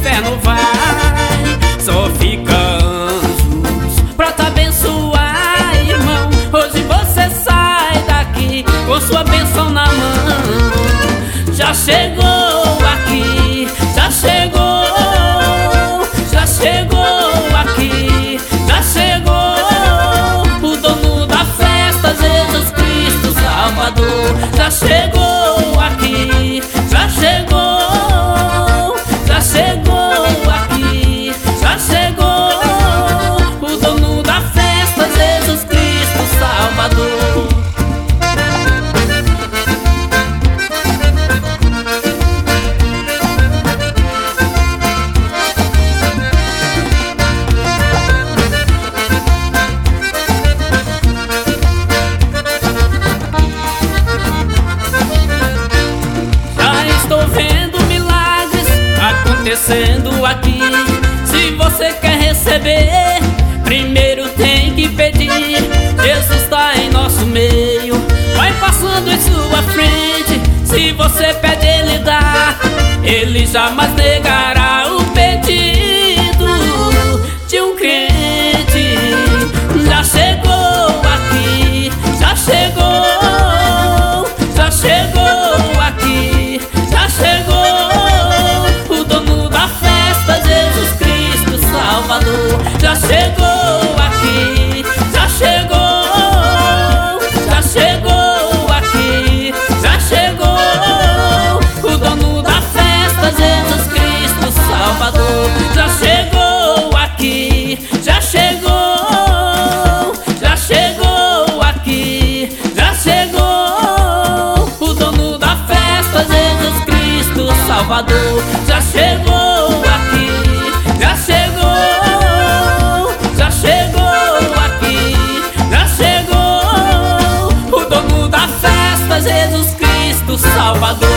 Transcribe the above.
inferno vai. Só fica anjos pra te abençoar, irmão. Hoje você sai daqui com sua bênção na mão. Já chegou aqui, já chegou aqui, já chegou o dono da festa, Jesus Cristo Salvador. Já chegou aqui, já chegou aqui, já chegou o dono da festa, Jesus Cristo Salvador. Acontecendo aqui, se você quer receber, primeiro tem que pedir. Jesus está em nosso meio, vai passando em sua frente. Se você pede, Ele dá, Ele jamais negará o pedido de um crente. Já chegou aqui, já chegou, já chegou aqui, já chegou Salvador. Já chegou aqui, já chegou aqui, já chegou o dono da festa, Jesus Cristo Salvador. Já chegou aqui, já chegou aqui, já chegou o dono da festa, Jesus Cristo Salvador. Já chegou aqui, já chegou aqui, já chegou o dono da festa, Jesus Cristo Salvador.